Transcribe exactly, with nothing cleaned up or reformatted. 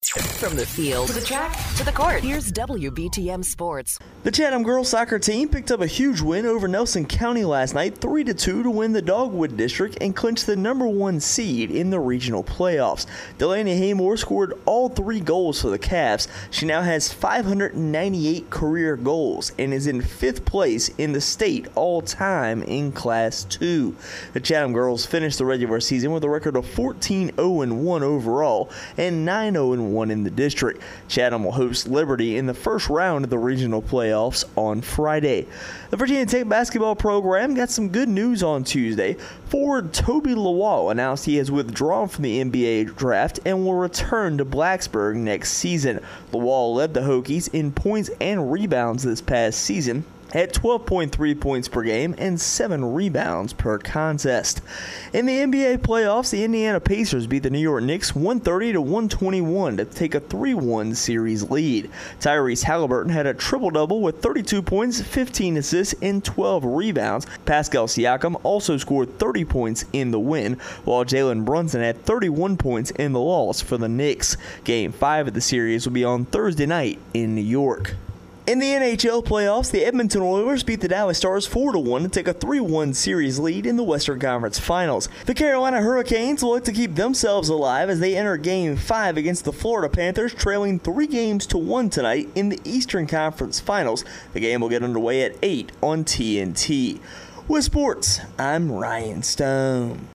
From the field to the track to the court, here's W B T M Sports. The Chatham girls soccer team picked up a huge win over Nelson County last night, three to two, to win the Dogwood District and clinch the number one seed in the regional playoffs. Delaney Haymore scored all three goals for the Cavs. She now has five hundred ninety-eight career goals and is in fifth place in the state all-time in Class two. The Chatham girls finished the regular season with a record of fourteen oh and one overall and nine oh and one in the district. Chatham will host Liberty in the first round of the regional playoffs on Friday. The Virginia Tech basketball program got some good news on Tuesday. Forward Toby Lawal announced he has withdrawn from the N B A draft and will return to Blacksburg next season. Lawal led the Hokies in points and rebounds this past season at twelve point three points per game and seven rebounds per contest. In the N B A playoffs, the Indiana Pacers beat the New York Knicks one thirty to one twenty-one to take a three one series lead. Tyrese Halliburton had a triple-double with thirty-two points, fifteen assists, and twelve rebounds. Pascal Siakam also scored thirty points in the win, while Jalen Brunson had thirty-one points in the loss for the Knicks. Game five of the series will be on Thursday night in New York. In the N H L playoffs, the Edmonton Oilers beat the Dallas Stars four to one to take a three one series lead in the Western Conference Finals. The Carolina Hurricanes will look to keep themselves alive as they enter Game five against the Florida Panthers, trailing three games to one tonight in the Eastern Conference Finals. The game will get underway at eight on T N T. With sports, I'm Ryan Stone.